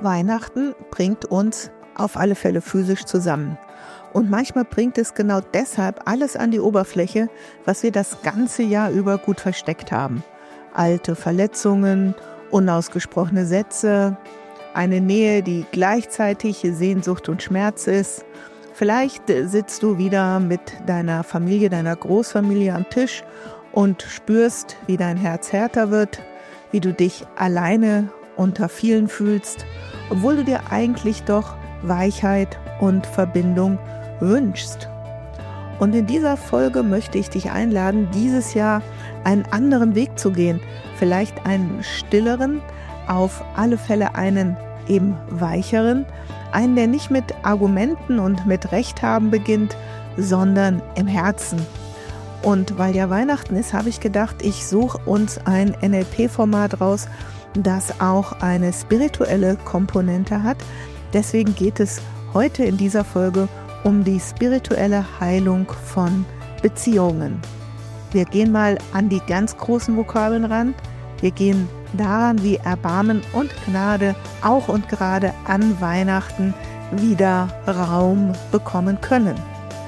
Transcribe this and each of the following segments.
Weihnachten bringt uns auf alle Fälle physisch zusammen. Und manchmal bringt es genau deshalb alles an die Oberfläche, was wir das ganze Jahr über gut versteckt haben. Alte Verletzungen, unausgesprochene Sätze, eine Nähe, die gleichzeitig Sehnsucht und Schmerz ist. Vielleicht sitzt du wieder mit deiner Familie, deiner Großfamilie am Tisch und spürst, wie dein Herz härter wird, wie du dich alleine unter vielen fühlst, obwohl du dir eigentlich doch Weichheit und Verbindung wünschst. Und in dieser Folge möchte ich dich einladen, dieses Jahr einen anderen Weg zu gehen, vielleicht einen stilleren, auf alle Fälle einen eben weicheren, einen, der nicht mit Argumenten und mit Recht haben beginnt, sondern im Herzen. Und weil ja Weihnachten ist, habe ich gedacht, ich suche uns ein NLP-Format raus, das auch eine spirituelle Komponente hat. Deswegen geht es heute in dieser Folge um die spirituelle Heilung von Beziehungen. Wir gehen mal an die ganz großen Vokabeln ran. Wir gehen daran, wie Erbarmen und Gnade auch und gerade an Weihnachten wieder Raum bekommen können.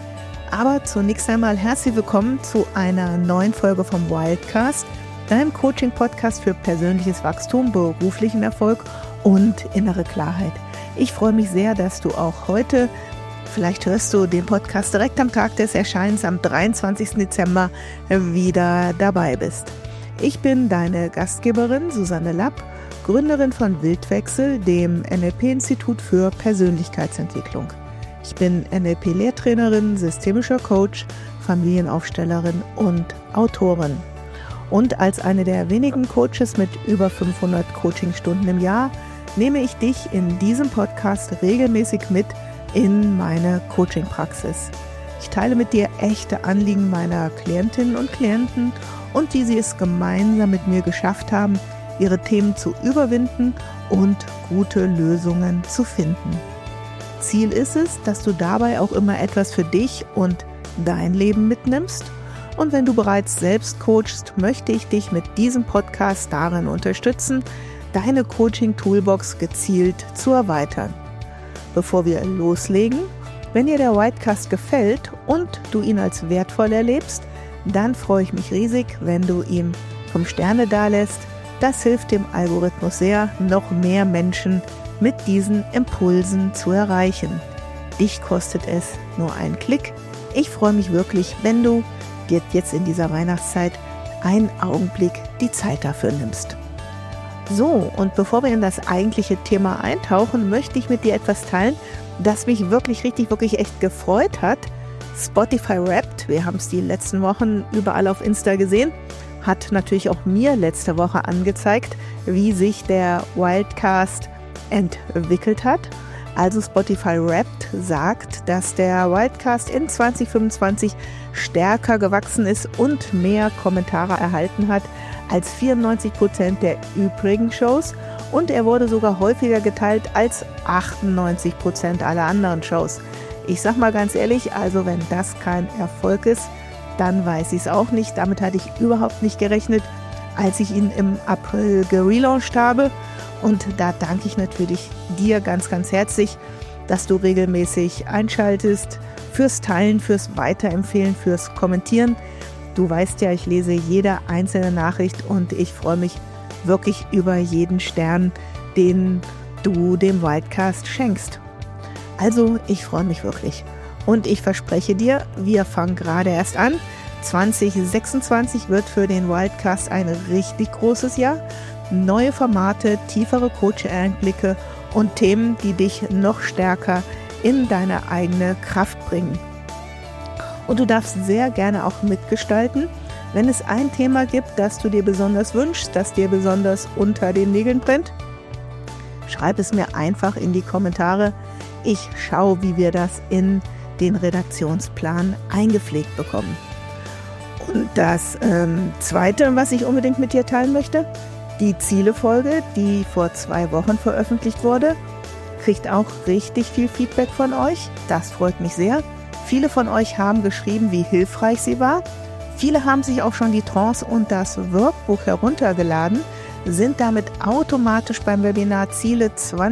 Aber zunächst einmal herzlich willkommen zu einer neuen Folge vom Wildcast, deinem Coaching-Podcast für persönliches Wachstum, beruflichen Erfolg und innere Klarheit. Ich freue mich sehr, dass du auch heute, vielleicht hörst du den Podcast direkt am Tag des Erscheinens am 23. Dezember, wieder dabei bist. Ich bin deine Gastgeberin Susanne Lapp, Gründerin von Wildwechsel, dem NLP-Institut für Persönlichkeitsentwicklung. Ich bin NLP-Lehrtrainerin, systemischer Coach, Familienaufstellerin und Autorin. Und als eine der wenigen Coaches mit über 500 Coachingstunden im Jahr nehme ich dich in diesem Podcast regelmäßig mit in meine Coachingpraxis. Ich teile mit dir echte Anliegen meiner Klientinnen und Klienten und wie sie es gemeinsam mit mir geschafft haben, ihre Themen zu überwinden und gute Lösungen zu finden. Ziel ist es, dass du dabei auch immer etwas für dich und dein Leben mitnimmst. Und wenn du bereits selbst coachst, möchte ich dich mit diesem Podcast darin unterstützen, deine Coaching-Toolbox gezielt zu erweitern. Bevor wir loslegen, wenn dir der Wildcast gefällt und du ihn als wertvoll erlebst, dann freue ich mich riesig, wenn du ihm 5 Sterne dalässt. Das hilft dem Algorithmus sehr, noch mehr Menschen mit diesen Impulsen zu erreichen. Dich kostet es nur einen Klick. Ich freue mich wirklich, wenn du dir jetzt in dieser Weihnachtszeit einen Augenblick die Zeit dafür nimmst. So, und bevor wir in das eigentliche Thema eintauchen, möchte ich mit dir etwas teilen, das mich wirklich echt gefreut hat. Spotify Wrapped, wir haben es die letzten Wochen überall auf Insta gesehen, hat natürlich auch mir letzte Woche angezeigt, wie sich der Wildcast entwickelt hat. Also Spotify Wrapped sagt, dass der Wildcast in 2025 stärker gewachsen ist und mehr Kommentare erhalten hat als 94% der übrigen Shows und er wurde sogar häufiger geteilt als 98% aller anderen Shows. Ich sag mal ganz ehrlich, also wenn das kein Erfolg ist, dann weiß ich es auch nicht. Damit hatte ich überhaupt nicht gerechnet, als ich ihn im April gelauncht habe. Und da danke ich natürlich dir ganz herzlich, dass du regelmäßig einschaltest, fürs Teilen, fürs Weiterempfehlen, fürs Kommentieren. Du weißt ja, ich lese jede einzelne Nachricht und ich freue mich wirklich über jeden Stern, den du dem Wildcast schenkst. Also, ich freue mich wirklich. Und ich verspreche dir, wir fangen gerade erst an. 2026 wird für den Wildcast ein richtig großes Jahr. Neue Formate, tiefere Coaching-Einblicke und Themen, die dich noch stärker in deine eigene Kraft bringen. Und du darfst sehr gerne auch mitgestalten, wenn es ein Thema gibt, das du dir besonders wünschst, das dir besonders unter den Nägeln brennt. Schreib es mir einfach in die Kommentare. Ich schaue, wie wir das in den Redaktionsplan eingepflegt bekommen. Und das Zweite, was ich unbedingt mit dir teilen möchte, die Ziele-Folge, die vor 2 Wochen veröffentlicht wurde, kriegt auch richtig viel Feedback von euch. Das freut mich sehr. Viele von euch haben geschrieben, wie hilfreich sie war. Viele haben sich auch schon die Trance und das Workbook heruntergeladen. sind damit automatisch beim Webinar Ziele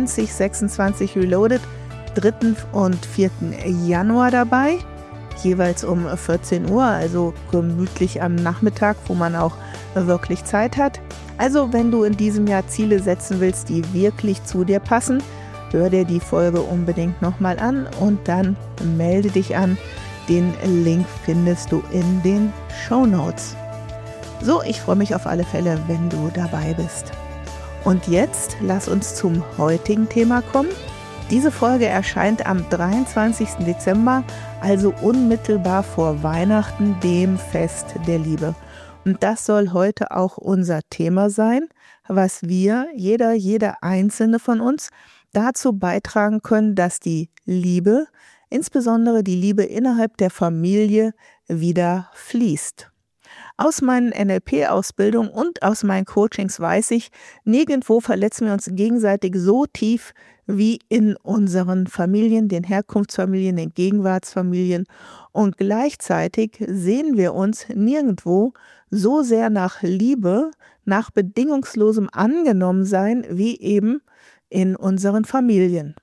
2026 Reloaded 3. und 4. Januar dabei, jeweils um 14 Uhr, also gemütlich am Nachmittag, wo man auch wirklich Zeit hat. Also wenn du in diesem Jahr Ziele setzen willst, die wirklich zu dir passen, hör dir die Folge unbedingt nochmal an und dann melde dich an. Den Link findest du in den Shownotes. So, ich freue mich auf alle Fälle, wenn du dabei bist. Und jetzt lass uns zum heutigen Thema kommen. Diese Folge erscheint am 23. Dezember, also unmittelbar vor Weihnachten, dem Fest der Liebe. Und das soll heute auch unser Thema sein, was wir, jeder einzelne von uns, dazu beitragen können, dass die Liebe, insbesondere die Liebe innerhalb der Familie, wieder fließt. Aus meinen NLP-Ausbildungen und aus meinen Coachings weiß ich, nirgendwo verletzen wir uns gegenseitig so tief wie in unseren Familien, den Herkunftsfamilien, den Gegenwartsfamilien. Und gleichzeitig sehen wir uns nirgendwo so sehr nach Liebe, nach bedingungslosem Angenommensein wie eben in unseren Familien.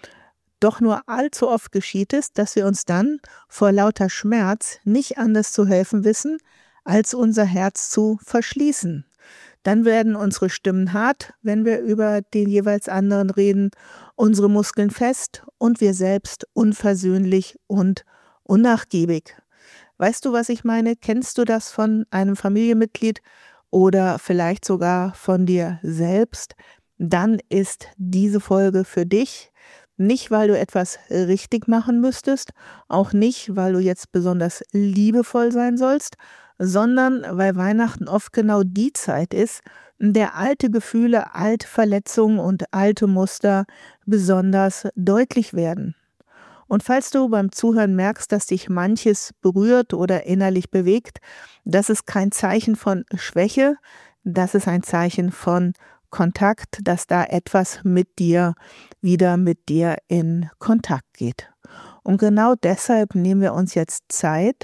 Doch nur allzu oft geschieht es, dass wir uns dann vor lauter Schmerz nicht anders zu helfen wissen, als unser Herz zu verschließen. Dann werden unsere Stimmen hart, wenn wir über den jeweils anderen reden, unsere Muskeln fest und wir selbst unversöhnlich und unnachgiebig. Weißt du, was ich meine? Kennst du das von einem Familienmitglied oder vielleicht sogar von dir selbst? Dann ist diese Folge für dich. Nicht, weil du etwas richtig machen müsstest, auch nicht, weil du jetzt besonders liebevoll sein sollst, sondern weil Weihnachten oft genau die Zeit ist, in der alte Gefühle, alte Verletzungen und alte Muster besonders deutlich werden. Und falls du beim Zuhören merkst, dass dich manches berührt oder innerlich bewegt, das ist kein Zeichen von Schwäche, das ist ein Zeichen von Kontakt, dass da etwas wieder mit dir in Kontakt geht. Und genau deshalb nehmen wir uns jetzt Zeit,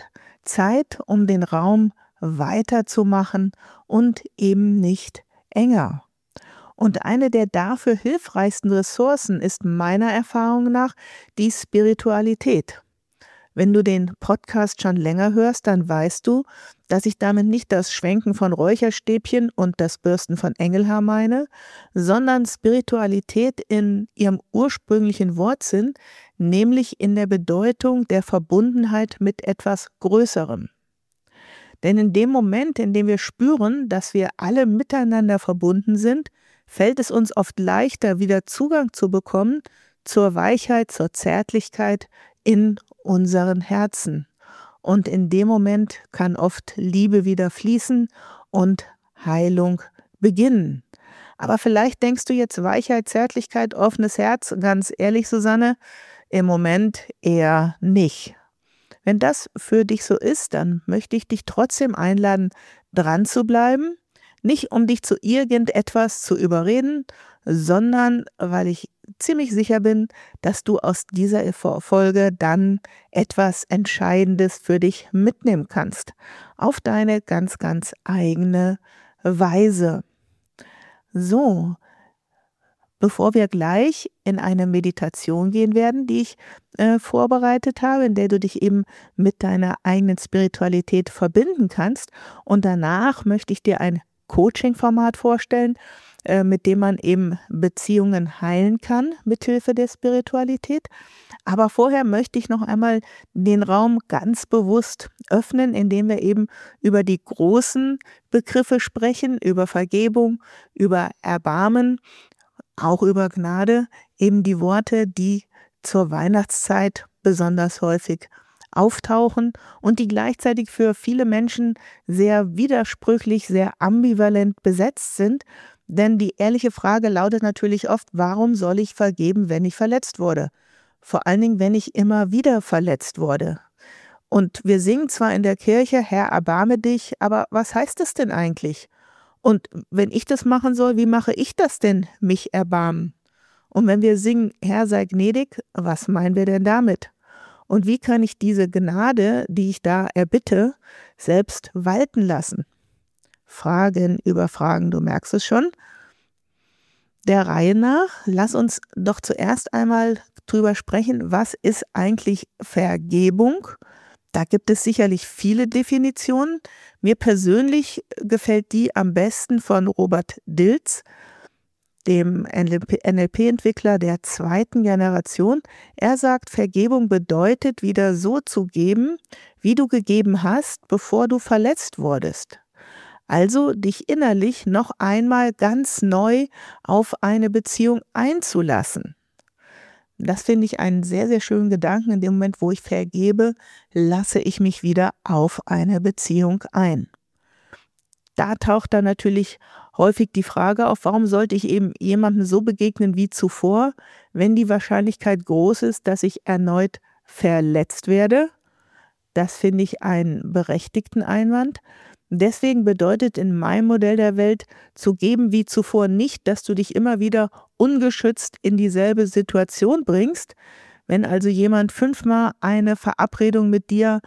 um den Raum weiterzumachen und eben nicht enger. Und eine der dafür hilfreichsten Ressourcen ist meiner Erfahrung nach die Spiritualität. Wenn du den Podcast schon länger hörst, dann weißt du, dass ich damit nicht das Schwenken von Räucherstäbchen und das Bürsten von Engelhaar meine, sondern Spiritualität in ihrem ursprünglichen Wortsinn, nämlich in der Bedeutung der Verbundenheit mit etwas Größerem. Denn in dem Moment, in dem wir spüren, dass wir alle miteinander verbunden sind, fällt es uns oft leichter, wieder Zugang zu bekommen zur Weichheit, zur Zärtlichkeit in unseren Herzen. Und in dem Moment kann oft Liebe wieder fließen und Heilung beginnen. Aber vielleicht denkst du jetzt Weichheit, Zärtlichkeit, offenes Herz. Ganz ehrlich, Susanne, im Moment eher nicht. Wenn das für dich so ist, dann möchte ich dich trotzdem einladen, dran zu bleiben. Nicht um dich zu irgendetwas zu überreden, sondern weil ich ziemlich sicher bin, dass du aus dieser Folge dann etwas Entscheidendes für dich mitnehmen kannst. Auf deine ganz, ganz eigene Weise. So, bevor wir gleich in eine Meditation gehen werden, die ich vorbereitet habe, in der du dich eben mit deiner eigenen Spiritualität verbinden kannst. Und danach möchte ich dir ein Coaching-Format vorstellen, mit dem man eben Beziehungen heilen kann, mithilfe der Spiritualität. Aber vorher möchte ich noch einmal den Raum ganz bewusst öffnen, indem wir eben über die großen Begriffe sprechen, über Vergebung, über Erbarmen, auch über Gnade, eben die Worte, die zur Weihnachtszeit besonders häufig auftauchen und die gleichzeitig für viele Menschen sehr widersprüchlich, sehr ambivalent besetzt sind. Denn die ehrliche Frage lautet natürlich oft, warum soll ich vergeben, wenn ich verletzt wurde? Vor allen Dingen, wenn ich immer wieder verletzt wurde. Und wir singen zwar in der Kirche, Herr, erbarme dich, aber was heißt das denn eigentlich? Und wenn ich das machen soll, wie mache ich das denn, mich erbarmen? Und wenn wir singen, Herr, sei gnädig, was meinen wir denn damit? Und wie kann ich diese Gnade, die ich da erbitte, selbst walten lassen? Fragen über Fragen, du merkst es schon. Der Reihe nach, lass uns doch zuerst einmal drüber sprechen, was ist eigentlich Vergebung? Da gibt es sicherlich viele Definitionen. Mir persönlich gefällt die am besten von Robert Dilts, dem NLP-Entwickler der zweiten Generation. Er sagt, Vergebung bedeutet, wieder so zu geben, wie du gegeben hast, bevor du verletzt wurdest. Also dich innerlich noch einmal ganz neu auf eine Beziehung einzulassen. Das finde ich einen sehr, sehr schönen Gedanken. In dem Moment, wo ich vergebe, lasse ich mich wieder auf eine Beziehung ein. Da taucht dann natürlich häufig die Frage auf, warum sollte ich eben jemandem so begegnen wie zuvor, wenn die Wahrscheinlichkeit groß ist, dass ich erneut verletzt werde? Das finde ich einen berechtigten Einwand. Deswegen bedeutet in meinem Modell der Welt zu geben wie zuvor nicht, dass du dich immer wieder ungeschützt in dieselbe Situation bringst. Wenn also jemand 5-mal eine Verabredung mit dir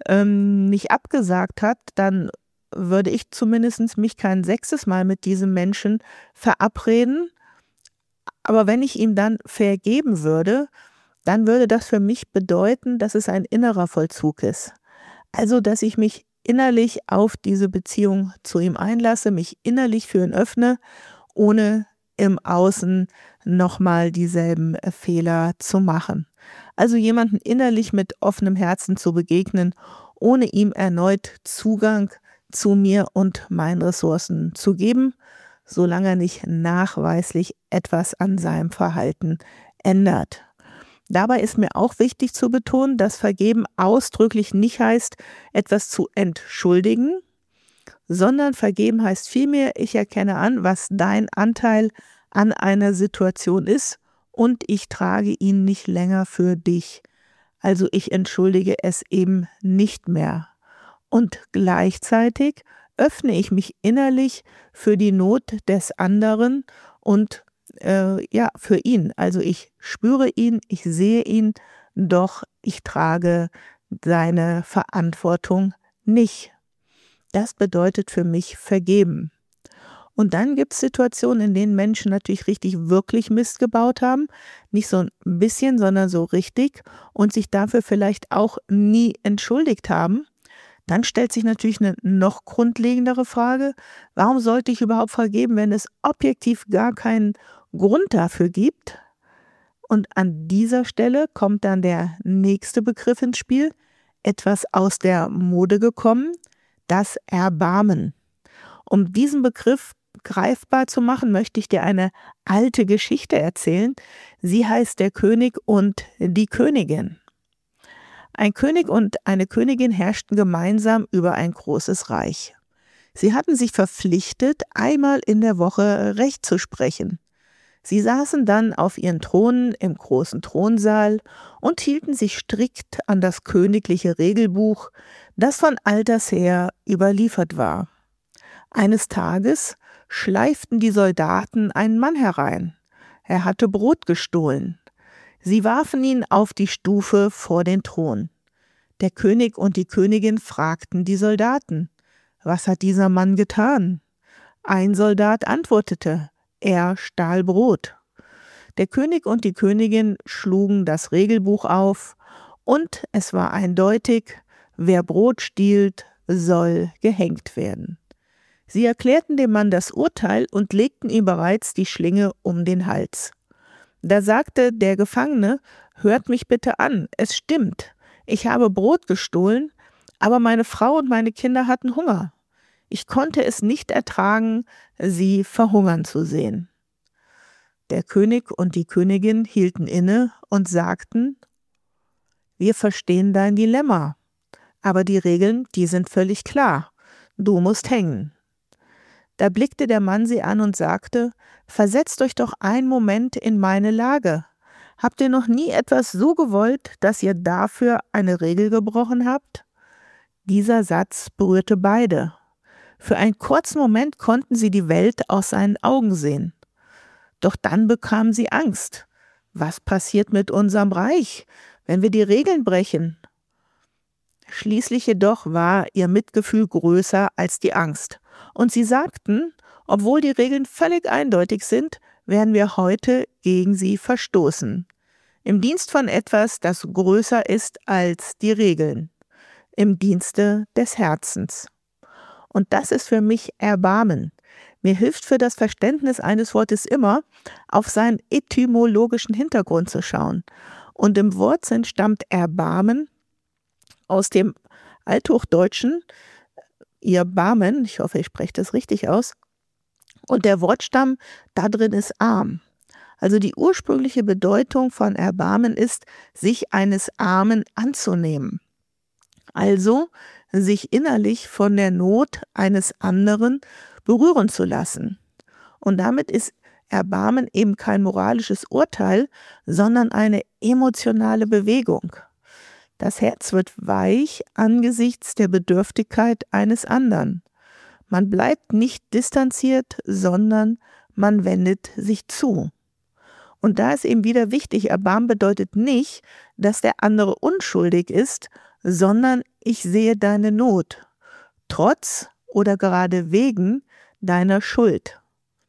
nicht abgesagt hat, dann würde ich zumindest mich kein 6. Mal mit diesem Menschen verabreden. Aber wenn ich ihm dann vergeben würde, dann würde das für mich bedeuten, dass es ein innerer Vollzug ist. Also, dass ich mich innerlich auf diese Beziehung zu ihm einlasse, mich innerlich für ihn öffne, ohne im Außen nochmal dieselben Fehler zu machen. Also jemanden innerlich mit offenem Herzen zu begegnen, ohne ihm erneut Zugang zu mir und meinen Ressourcen zu geben, solange er nicht nachweislich etwas an seinem Verhalten ändert. Dabei ist mir auch wichtig zu betonen, dass Vergeben ausdrücklich nicht heißt, etwas zu entschuldigen, sondern Vergeben heißt vielmehr, ich erkenne an, was dein Anteil an einer Situation ist und ich trage ihn nicht länger für dich. Also ich entschuldige es eben nicht mehr. Und gleichzeitig öffne ich mich innerlich für die Not des anderen und für ihn. Also ich spüre ihn, ich sehe ihn, doch ich trage seine Verantwortung nicht. Das bedeutet für mich vergeben. Und dann gibt es Situationen, in denen Menschen natürlich richtig wirklich Mist gebaut haben. Nicht so ein bisschen, sondern so richtig und sich dafür vielleicht auch nie entschuldigt haben. Dann stellt sich natürlich eine noch grundlegendere Frage, warum sollte ich überhaupt vergeben, wenn es objektiv gar keinen Grund dafür gibt? Und an dieser Stelle kommt dann der nächste Begriff ins Spiel, etwas aus der Mode gekommen, das Erbarmen. Um diesen Begriff greifbar zu machen, möchte ich dir eine alte Geschichte erzählen. Sie heißt Der König und die Königin. Ein König und eine Königin herrschten gemeinsam über ein großes Reich. Sie hatten sich verpflichtet, einmal in der Woche Recht zu sprechen. Sie saßen dann auf ihren Thronen im großen Thronsaal und hielten sich strikt an das königliche Regelbuch, das von alters her überliefert war. Eines Tages schleiften die Soldaten einen Mann herein. Er hatte Brot gestohlen. Sie warfen ihn auf die Stufe vor den Thron. Der König und die Königin fragten die Soldaten, was hat dieser Mann getan? Ein Soldat antwortete, er stahl Brot. Der König und die Königin schlugen das Regelbuch auf und es war eindeutig, wer Brot stiehlt, soll gehängt werden. Sie erklärten dem Mann das Urteil und legten ihm bereits die Schlinge um den Hals. Da sagte der Gefangene, hört mich bitte an, es stimmt, ich habe Brot gestohlen, aber meine Frau und meine Kinder hatten Hunger. Ich konnte es nicht ertragen, sie verhungern zu sehen. Der König und die Königin hielten inne und sagten, wir verstehen dein Dilemma, aber die Regeln, die sind völlig klar. Du musst hängen. Da blickte der Mann sie an und sagte, versetzt euch doch einen Moment in meine Lage. Habt ihr noch nie etwas so gewollt, dass ihr dafür eine Regel gebrochen habt? Dieser Satz berührte beide. Für einen kurzen Moment konnten sie die Welt aus seinen Augen sehen. Doch dann bekamen sie Angst. Was passiert mit unserem Reich, wenn wir die Regeln brechen? Schließlich jedoch war ihr Mitgefühl größer als die Angst. Und sie sagten, obwohl die Regeln völlig eindeutig sind, werden wir heute gegen sie verstoßen. Im Dienst von etwas, das größer ist als die Regeln. Im Dienste des Herzens. Und das ist für mich Erbarmen. Mir hilft für das Verständnis eines Wortes immer, auf seinen etymologischen Hintergrund zu schauen. Und im Wortsinn stammt Erbarmen aus dem Althochdeutschen, ihr Barmen, ich hoffe, ich spreche das richtig aus, und der Wortstamm da drin ist arm. Also die ursprüngliche Bedeutung von Erbarmen ist, sich eines Armen anzunehmen. Also sich innerlich von der Not eines anderen berühren zu lassen. Und damit ist Erbarmen eben kein moralisches Urteil, sondern eine emotionale Bewegung. Das Herz wird weich angesichts der Bedürftigkeit eines anderen. Man bleibt nicht distanziert, sondern man wendet sich zu. Und da ist eben wieder wichtig, Erbarmen bedeutet nicht, dass der andere unschuldig ist, sondern ich sehe deine Not, trotz oder gerade wegen deiner Schuld.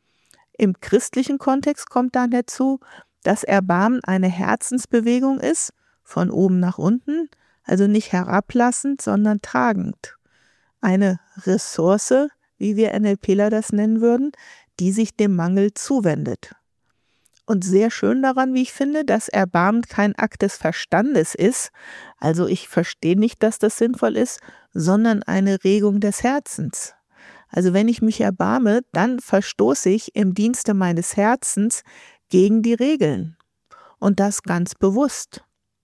Im christlichen Kontext kommt dann dazu, dass Erbarmen eine Herzensbewegung ist, von oben nach unten, also nicht herablassend, sondern tragend. Eine Ressource, wie wir NLPler das nennen würden, die sich dem Mangel zuwendet. Und sehr schön daran, wie ich finde, dass Erbarmen kein Akt des Verstandes ist, also ich verstehe nicht, dass das sinnvoll ist, sondern eine Regung des Herzens. Also wenn ich mich erbarme, dann verstoße ich im Dienste meines Herzens gegen die Regeln. Und das ganz bewusst.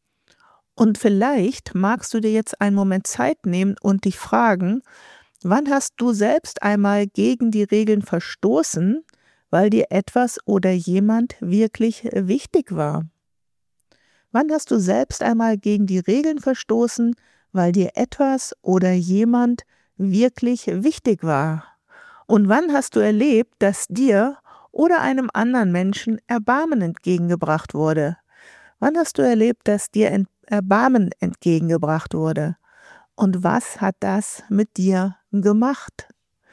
Und vielleicht magst du dir jetzt einen Moment Zeit nehmen und dich fragen, wann hast du selbst einmal gegen die Regeln verstoßen, weil dir etwas oder jemand wirklich wichtig war? Wann hast du selbst einmal gegen die Regeln verstoßen, weil dir etwas oder jemand wirklich wichtig war? Und wann hast du erlebt, dass dir oder einem anderen Menschen Erbarmen entgegengebracht wurde? Wann hast du erlebt, dass dir Erbarmen entgegengebracht wurde? Und was hat das mit dir gemacht?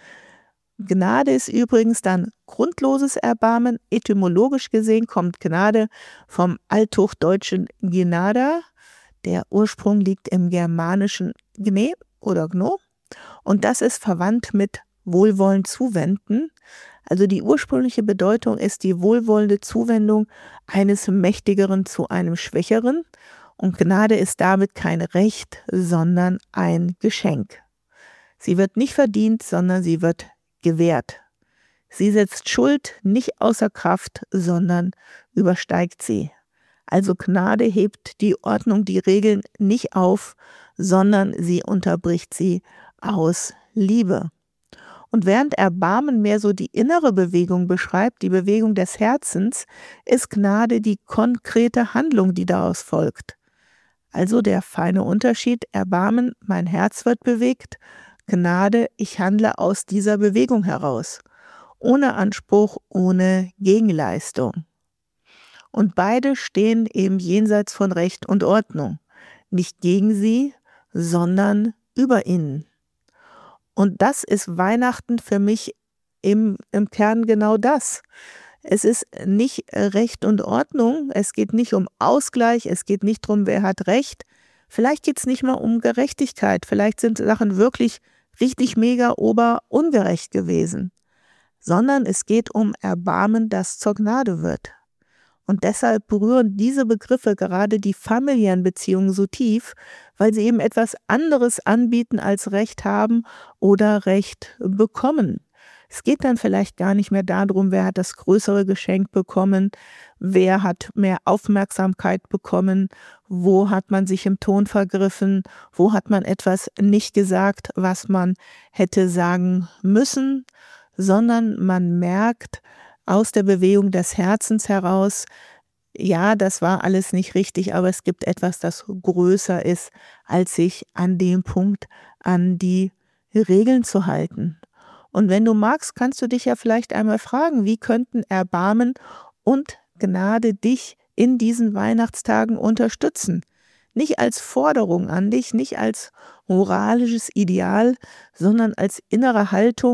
Gnade ist übrigens dann grundloses Erbarmen. Etymologisch gesehen kommt Gnade vom althochdeutschen Gnada. Der Ursprung liegt im germanischen Gne oder Gno. Und das ist verwandt mit Wohlwollen zuwenden. Also die ursprüngliche Bedeutung ist die wohlwollende Zuwendung eines Mächtigeren zu einem Schwächeren. Und Gnade ist damit kein Recht, sondern ein Geschenk. Sie wird nicht verdient, sondern sie wird gewährt. Sie setzt Schuld nicht außer Kraft, sondern übersteigt sie. Also Gnade hebt die Ordnung, die Regeln nicht auf, sondern sie unterbricht sie aus Liebe. Und während Erbarmen mehr so die innere Bewegung beschreibt, die Bewegung des Herzens, ist Gnade die konkrete Handlung, die daraus folgt. Also der feine Unterschied, Erbarmen, mein Herz wird bewegt, Gnade, ich handle aus dieser Bewegung heraus, ohne Anspruch, ohne Gegenleistung. Und beide stehen eben jenseits von Recht und Ordnung, nicht gegen sie, sondern über ihnen. Und das ist Weihnachten für mich im Kern genau das. Es ist nicht Recht und Ordnung, es geht nicht um Ausgleich, es geht nicht darum, wer hat Recht. Vielleicht geht es nicht mal um Gerechtigkeit, vielleicht sind Sachen wirklich richtig mega ungerecht gewesen, sondern es geht um Erbarmen, das zur Gnade wird. Und deshalb berühren diese Begriffe gerade die familiären Beziehungen so tief, weil sie eben etwas anderes anbieten als Recht haben oder Recht bekommen. Es geht dann vielleicht gar nicht mehr darum, wer hat das größere Geschenk bekommen, wer hat mehr Aufmerksamkeit bekommen, wo hat man sich im Ton vergriffen, wo hat man etwas nicht gesagt, was man hätte sagen müssen, sondern man merkt aus der Bewegung des Herzens heraus, ja, das war alles nicht richtig, aber es gibt etwas, das größer ist, als sich an dem Punkt an die Regeln zu halten. Und wenn du magst, kannst du dich ja vielleicht einmal fragen, wie könnten Erbarmen und Gnade dich in diesen Weihnachtstagen unterstützen? Nicht als Forderung an dich, nicht als moralisches Ideal, sondern als innere Haltung,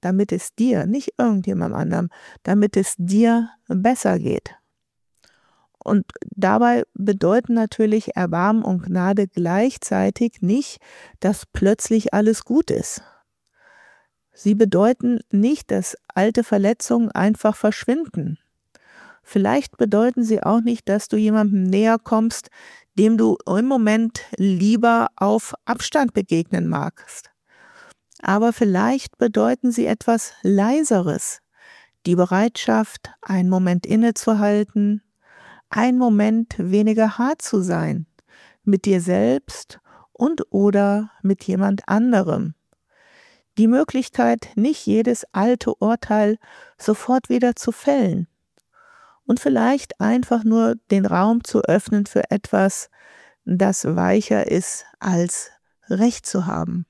damit es dir, nicht irgendjemandem anderem, damit es dir besser geht. Und dabei bedeuten natürlich Erbarmen und Gnade gleichzeitig nicht, dass plötzlich alles gut ist. Sie bedeuten nicht, dass alte Verletzungen einfach verschwinden. Vielleicht bedeuten sie auch nicht, dass du jemandem näher kommst, dem du im Moment lieber auf Abstand begegnen magst. Aber vielleicht bedeuten sie etwas Leiseres, die Bereitschaft, einen Moment innezuhalten, einen Moment weniger hart zu sein, mit dir selbst und oder mit jemand anderem. Die Möglichkeit, nicht jedes alte Urteil sofort wieder zu fällen und vielleicht einfach nur den Raum zu öffnen für etwas, das weicher ist als Recht zu haben.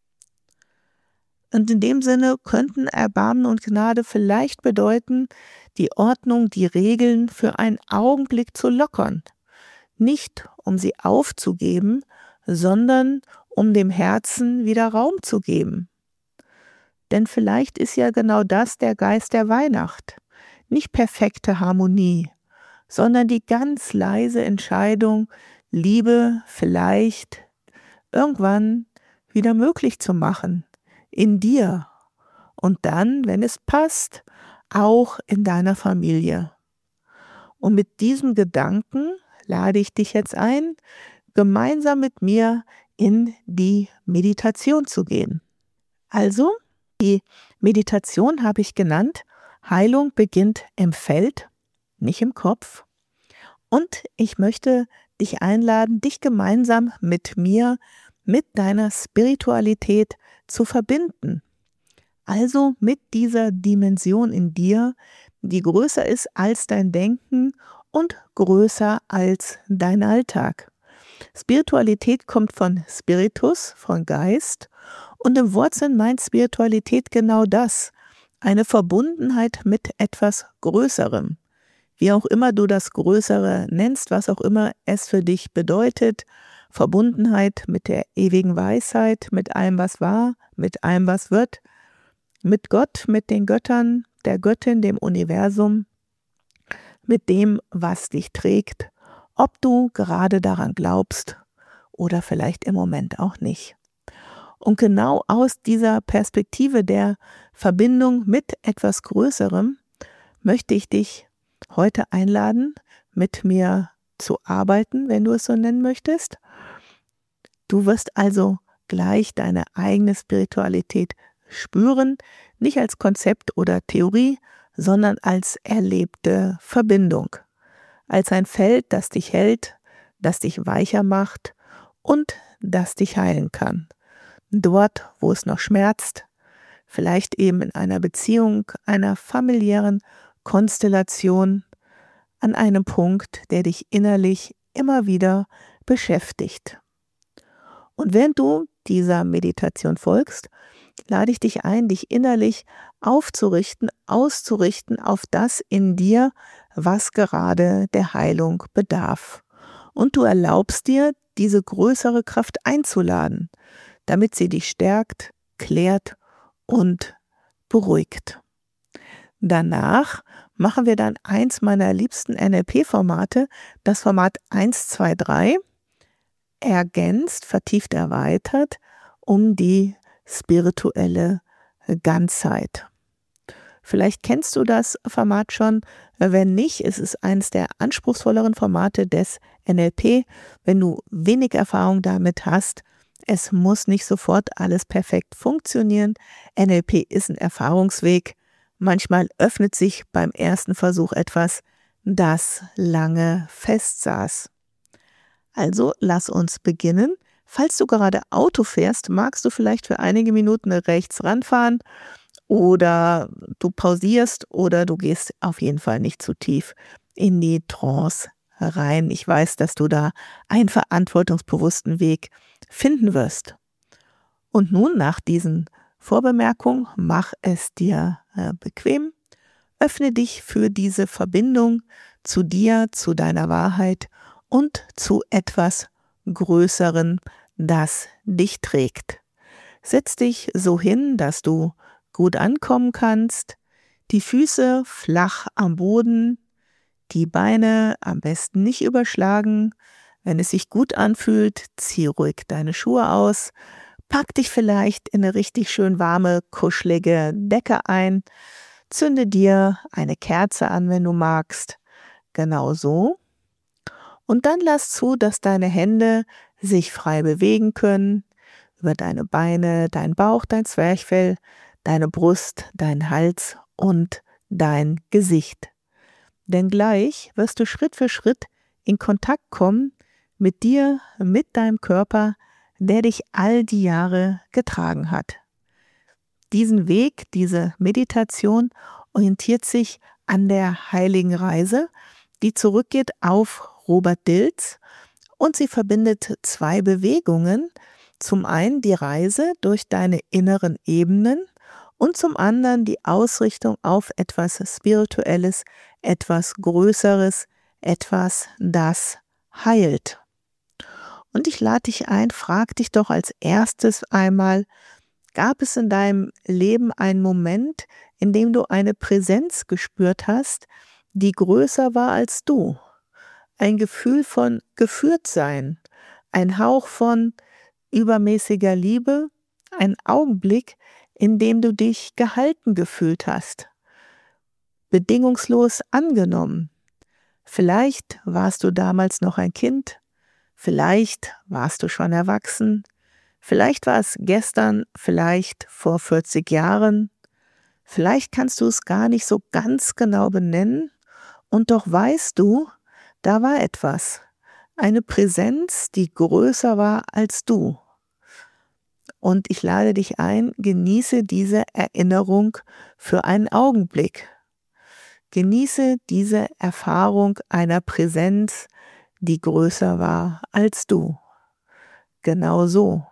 Und in dem Sinne könnten Erbarmen und Gnade vielleicht bedeuten, die Ordnung, die Regeln für einen Augenblick zu lockern. Nicht um sie aufzugeben, sondern um dem Herzen wieder Raum zu geben. Denn vielleicht ist ja genau das der Geist der Weihnacht. Nicht perfekte Harmonie, sondern die ganz leise Entscheidung, Liebe vielleicht irgendwann wieder möglich zu machen. In dir und dann, wenn es passt, auch in deiner Familie. Und mit diesem Gedanken lade ich dich jetzt ein, gemeinsam mit mir in die Meditation zu gehen. Also, die Meditation habe ich genannt, Heilung beginnt im Feld, nicht im Kopf. Und ich möchte dich einladen, dich gemeinsam mit mir, mit deiner Spiritualität zu verbinden. Also mit dieser Dimension in dir, die größer ist als dein Denken und größer als dein Alltag. Spiritualität kommt von Spiritus, von Geist, und im Wortsinn meint Spiritualität genau das, eine Verbundenheit mit etwas Größerem. Wie auch immer du das Größere nennst, was auch immer es für dich bedeutet, Verbundenheit mit der ewigen Weisheit, mit allem, was war, mit allem, was wird, mit Gott, mit den Göttern, der Göttin, dem Universum, mit dem, was dich trägt, ob du gerade daran glaubst oder vielleicht im Moment auch nicht. Und genau aus dieser Perspektive der Verbindung mit etwas Größerem möchte ich dich heute einladen, mit mir zu arbeiten, wenn du es so nennen möchtest. Du wirst also gleich deine eigene Spiritualität spüren, nicht als Konzept oder Theorie, sondern als erlebte Verbindung, als ein Feld, das dich hält, das dich weicher macht und das dich heilen kann. Dort, wo es noch schmerzt, vielleicht eben in einer Beziehung, einer familiären Konstellation, an einem Punkt, der dich innerlich immer wieder beschäftigt. Und während du dieser Meditation folgst, lade ich dich ein, dich innerlich aufzurichten, auszurichten auf das in dir, was gerade der Heilung bedarf. Und du erlaubst dir, diese größere Kraft einzuladen, damit sie dich stärkt, klärt und beruhigt. Danach machen wir dann eins meiner liebsten NLP-Formate, das Format 1, 2, 3, ergänzt, vertieft, erweitert, um die spirituelle Ganzheit. Vielleicht kennst du das Format schon, wenn nicht, ist es eines der anspruchsvolleren Formate des NLP. Wenn du wenig Erfahrung damit hast, es muss nicht sofort alles perfekt funktionieren. NLP ist ein Erfahrungsweg. Manchmal öffnet sich beim ersten Versuch etwas, das lange festsaß. Also lass uns beginnen. Falls du gerade Auto fährst, magst du vielleicht für einige Minuten rechts ranfahren oder du pausierst oder du gehst auf jeden Fall nicht zu tief in die Trance rein. Ich weiß, dass du da einen verantwortungsbewussten Weg finden wirst. Und nun nach diesen Vorbemerkungen, mach es dir bequem. Öffne dich für diese Verbindung zu dir, zu deiner Wahrheit und zu etwas Größeren, das dich trägt. Setz dich so hin, dass du gut ankommen kannst, die Füße flach am Boden, die Beine am besten nicht überschlagen. Wenn es sich gut anfühlt, zieh ruhig deine Schuhe aus, pack dich vielleicht in eine richtig schön warme, kuschelige Decke ein, zünde dir eine Kerze an, wenn du magst. Genau so. Und dann lass zu, dass deine Hände sich frei bewegen können über deine Beine, dein Bauch, dein Zwerchfell, deine Brust, dein Hals und dein Gesicht. Denn gleich wirst du Schritt für Schritt in Kontakt kommen mit dir, mit deinem Körper, der dich all die Jahre getragen hat. Diesen Weg, diese Meditation orientiert sich an der Heiligen Reise, die zurückgeht auf Robert Dilts, und sie verbindet zwei Bewegungen. Zum einen die Reise durch deine inneren Ebenen und zum anderen die Ausrichtung auf etwas Spirituelles, etwas Größeres, etwas, das heilt. Und ich lade dich ein, frag dich doch als erstes einmal, gab es in deinem Leben einen Moment, in dem du eine Präsenz gespürt hast, die größer war als du? Ein Gefühl von Geführtsein, ein Hauch von übermäßiger Liebe, ein Augenblick, in dem du dich gehalten gefühlt hast, bedingungslos angenommen. Vielleicht warst du damals noch ein Kind, vielleicht warst du schon erwachsen, vielleicht war es gestern, vielleicht vor 40 Jahren, vielleicht kannst du es gar nicht so ganz genau benennen und doch weißt du, da war etwas, eine Präsenz, die größer war als du. Und ich lade dich ein, genieße diese Erinnerung für einen Augenblick. Genieße diese Erfahrung einer Präsenz, die größer war als du. Genau so.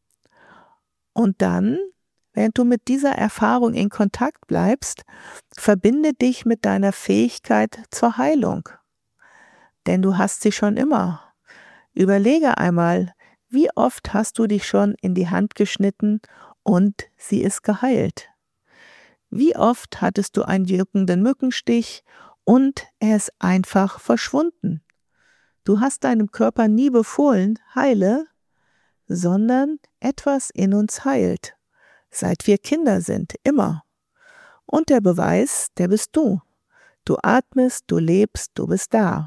Und dann, während du mit dieser Erfahrung in Kontakt bleibst, verbinde dich mit deiner Fähigkeit zur Heilung. Denn du hast sie schon immer. Überlege einmal, wie oft hast du dich schon in die Hand geschnitten und sie ist geheilt? Wie oft hattest du einen juckenden Mückenstich und er ist einfach verschwunden? Du hast deinem Körper nie befohlen, heile, sondern etwas in uns heilt. Seit wir Kinder sind, immer. Und der Beweis, der bist du. Du atmest, du lebst, du bist da.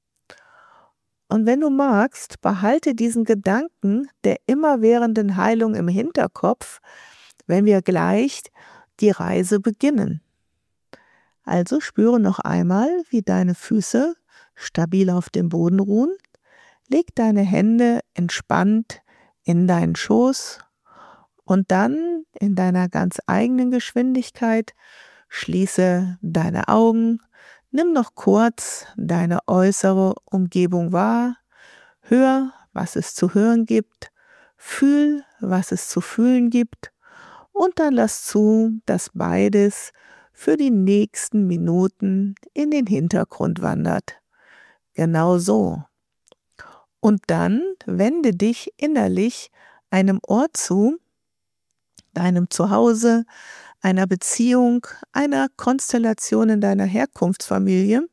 Und wenn du magst, behalte diesen Gedanken der immerwährenden Heilung im Hinterkopf, wenn wir gleich die Reise beginnen. Also spüre noch einmal, wie deine Füße stabil auf dem Boden ruhen. Leg deine Hände entspannt in deinen Schoß und dann in deiner ganz eigenen Geschwindigkeit schließe deine Augen. Nimm noch kurz deine äußere Umgebung wahr, hör, was es zu hören gibt, fühl, was es zu fühlen gibt und dann lass zu, dass beides für die nächsten Minuten in den Hintergrund wandert. Genau so. Und dann wende dich innerlich einem Ort zu, deinem Zuhause, einer Beziehung, einer Konstellation in deiner Herkunftsfamilie,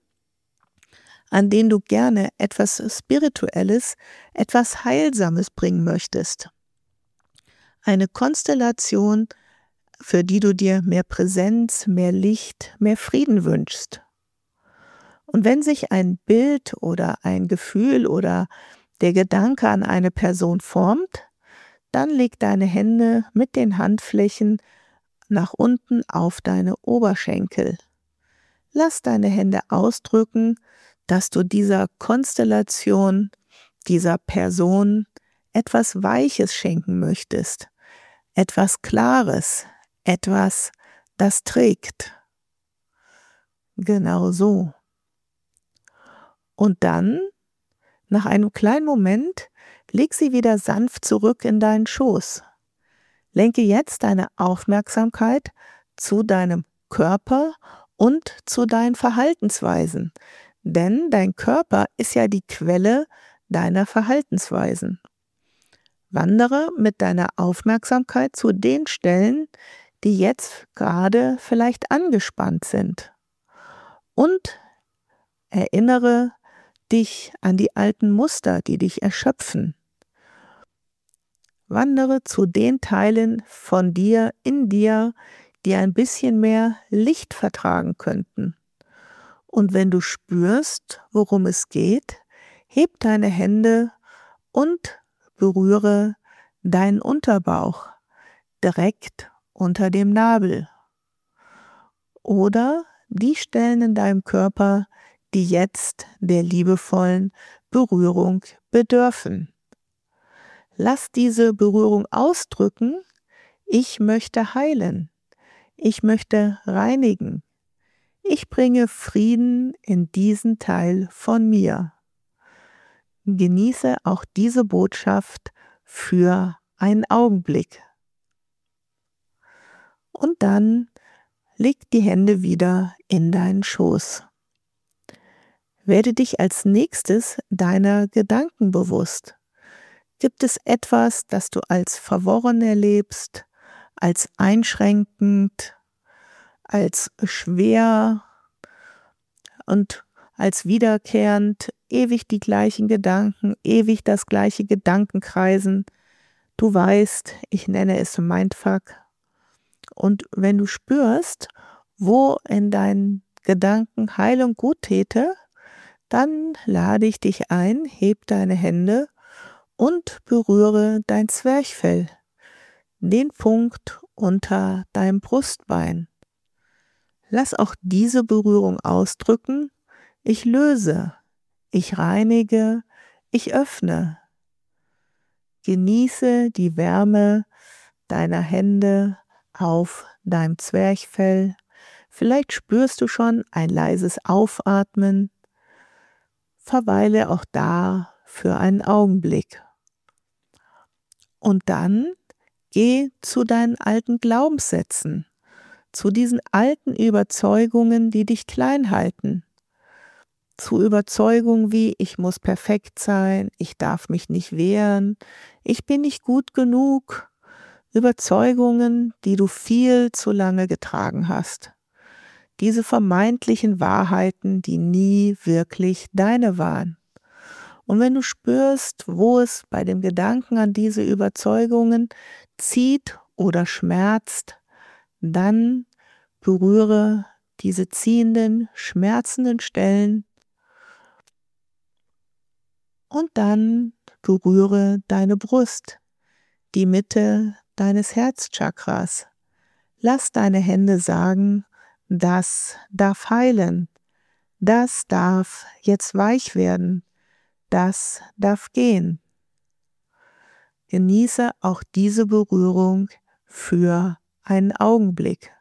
an denen du gerne etwas Spirituelles, etwas Heilsames bringen möchtest. Eine Konstellation, für die du dir mehr Präsenz, mehr Licht, mehr Frieden wünschst. Und wenn sich ein Bild oder ein Gefühl oder der Gedanke an eine Person formt, dann leg deine Hände mit den Handflächen nach unten auf deine Oberschenkel. Lass deine Hände ausdrücken, dass du dieser Konstellation, dieser Person etwas Weiches schenken möchtest, etwas Klares, etwas, das trägt. Genau so. Und dann, nach einem kleinen Moment, leg sie wieder sanft zurück in deinen Schoß. Lenke jetzt deine Aufmerksamkeit zu deinem Körper und zu deinen Verhaltensweisen, denn dein Körper ist ja die Quelle deiner Verhaltensweisen. Wandere mit deiner Aufmerksamkeit zu den Stellen, die jetzt gerade vielleicht angespannt sind. Und erinnere dich an die alten Muster, die dich erschöpfen. Wandere zu den Teilen von dir, in dir, die ein bisschen mehr Licht vertragen könnten. Und wenn du spürst, worum es geht, heb deine Hände und berühre deinen Unterbauch direkt unter dem Nabel. Oder die Stellen in deinem Körper, die jetzt der liebevollen Berührung bedürfen. Lass diese Berührung ausdrücken: Ich möchte heilen. Ich möchte reinigen. Ich bringe Frieden in diesen Teil von mir. Genieße auch diese Botschaft für einen Augenblick. Und dann leg die Hände wieder in deinen Schoß. Werde dich als nächstes deiner Gedanken bewusst. Gibt es etwas, das du als verworren erlebst, als einschränkend, als schwer und als wiederkehrend, ewig die gleichen Gedanken, ewig das gleiche Gedankenkreisen? Du weißt, ich nenne es Mindfuck. Und wenn du spürst, wo in deinen Gedanken Heilung gut täte, dann lade ich dich ein, heb deine Hände und berühre dein Zwerchfell, den Punkt unter deinem Brustbein. Lass auch diese Berührung ausdrücken: Ich löse, ich reinige, ich öffne. Genieße die Wärme deiner Hände auf deinem Zwerchfell. Vielleicht spürst du schon ein leises Aufatmen. Verweile auch da für einen Augenblick. Und dann geh zu deinen alten Glaubenssätzen, zu diesen alten Überzeugungen, die dich klein halten. Zu Überzeugungen wie: Ich muss perfekt sein, ich darf mich nicht wehren, ich bin nicht gut genug. Überzeugungen, die du viel zu lange getragen hast. Diese vermeintlichen Wahrheiten, die nie wirklich deine waren. Und wenn du spürst, wo es bei dem Gedanken an diese Überzeugungen zieht oder schmerzt, dann berühre diese ziehenden, schmerzenden Stellen und dann berühre deine Brust, die Mitte deines Herzchakras. Lass deine Hände sagen: Das darf heilen, das darf jetzt weich werden, das darf gehen. Genieße auch diese Berührung für einen Augenblick.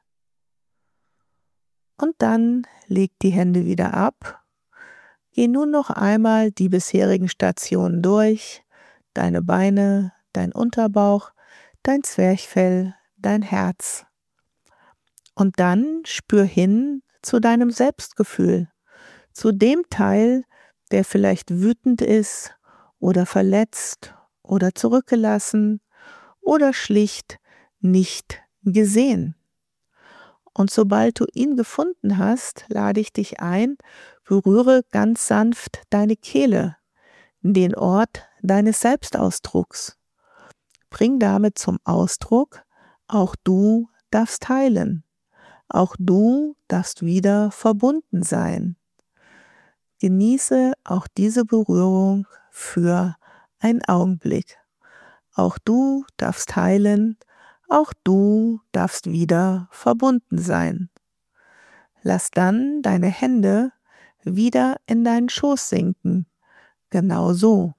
Und dann leg die Hände wieder ab. Geh nun noch einmal die bisherigen Stationen durch: deine Beine, dein Unterbauch, dein Zwerchfell, dein Herz. Und dann spür hin zu deinem Selbstgefühl, zu dem Teil, der vielleicht wütend ist oder verletzt oder zurückgelassen oder schlicht nicht gesehen. Und sobald du ihn gefunden hast, lade ich dich ein, berühre ganz sanft deine Kehle, den Ort deines Selbstausdrucks. Bring damit zum Ausdruck: Auch du darfst heilen. Auch du darfst wieder verbunden sein. Genieße auch diese Berührung für einen Augenblick. Auch du darfst heilen. Auch du darfst wieder verbunden sein. Lass dann deine Hände wieder in deinen Schoß sinken. Genau so.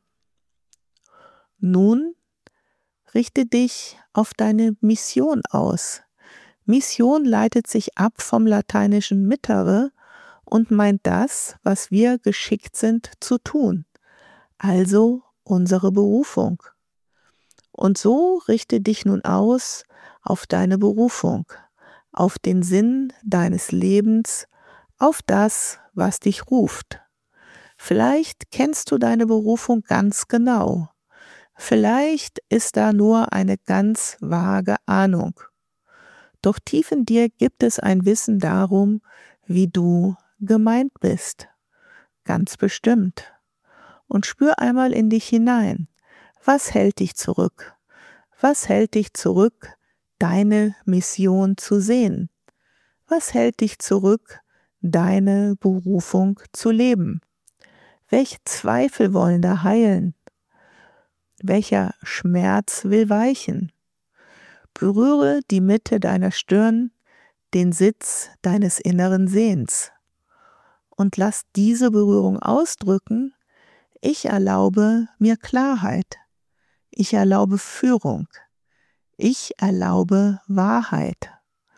Nun richte dich auf deine Mission aus. Mission leitet sich ab vom lateinischen mittere und meint das, was wir geschickt sind zu tun, also unsere Berufung. Und so richte dich nun aus auf deine Berufung, auf den Sinn deines Lebens, auf das, was dich ruft. Vielleicht kennst du deine Berufung ganz genau. Vielleicht ist da nur eine ganz vage Ahnung. Doch tief in dir gibt es ein Wissen darum, wie du gemeint bist. Ganz bestimmt. Und spür einmal in dich hinein. Was hält dich zurück? Was hält dich zurück, deine Mission zu sehen? Was hält dich zurück, deine Berufung zu leben? Welche Zweifel wollen da heilen? Welcher Schmerz will weichen? Berühre die Mitte deiner Stirn, den Sitz deines inneren Sehens. Und lass diese Berührung ausdrücken: Ich erlaube mir Klarheit. Ich erlaube Führung. Ich erlaube Wahrheit.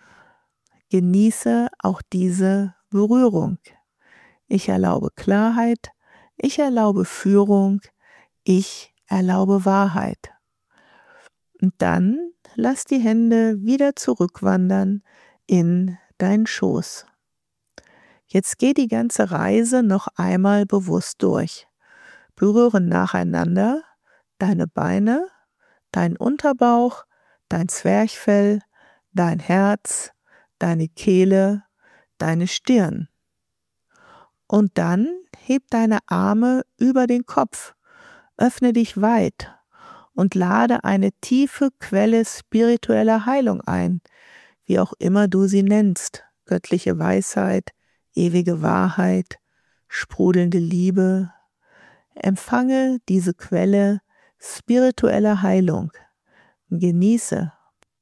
Genieße auch diese Berührung. Ich erlaube Klarheit. Ich erlaube Führung. Ich erlaube Wahrheit. Und dann lass die Hände wieder zurückwandern in deinen Schoß. Jetzt geh die ganze Reise noch einmal bewusst durch. Berühre nacheinander deine Beine, deinen Unterbauch, dein Zwerchfell, dein Herz, deine Kehle, deine Stirn. Und dann heb deine Arme über den Kopf, öffne dich weit und lade eine tiefe Quelle spiritueller Heilung ein, wie auch immer du sie nennst: göttliche Weisheit, ewige Wahrheit, sprudelnde Liebe. Empfange diese Quelle spiritueller Heilung. Genieße.